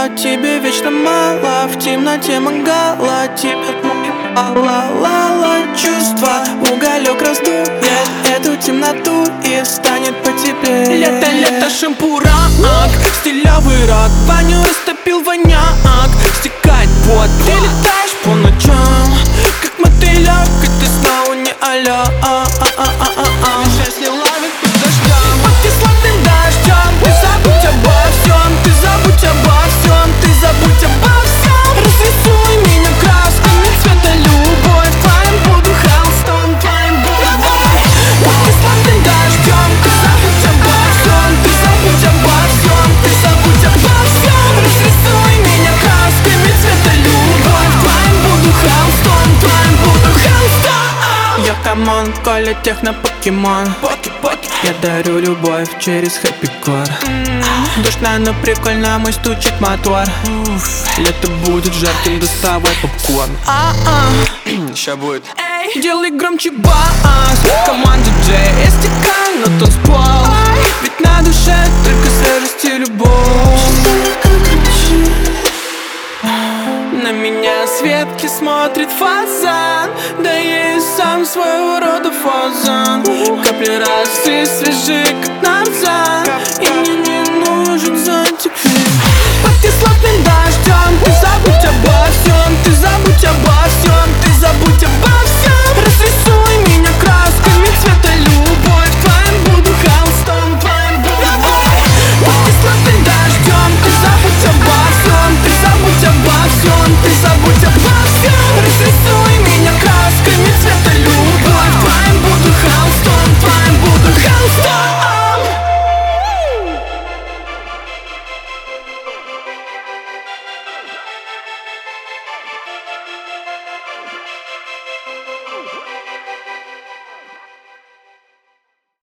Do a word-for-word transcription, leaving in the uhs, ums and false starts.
мало, тебе вечно мало. В темноте мангала тебе ла-ла-ла-ла чувства. Уголек раздует эту темноту и станет потеплее. Лето, лето, шампурак, стилевый рок. Баню растопил воняк, стекает пот. Ты летаешь по ночам, как мотылек, и ты снова не алё. Счастье ловит под дождем, под кислотным дождем. Ты забудь обо всем, ты забудь обо всем, ты забудь обо всем. Разрисуй меня красками цвета любовь. Твоим буду холстом, твоим буду бой. Под кислотным дождем, ты забудь обо всем, ты забудь обо всем, ты забудь обо всем. Разрисуй меня красками цвета любовь. Твоим буду холстом, твоим буду холстом. Я камон, Коля техно-покемон. Я дарю любовь через хэппи-кор. mm. Душно, но прикольно, мой стучит мотор. Уф. Лето будет жарким, доставай попкорн. А-а. Ща будет. Эй, делай громче бас. Команда джей, стекай на танцпол. Ведь на душе только свежесть и любовь. На меня с ветки смотрит фазан, да я и сам своего рода фазан. Капли росы свежи, как нарзан, и мне не нужен зонтик. Под кислотным дождем ты забудь обо всем, ты забудь обо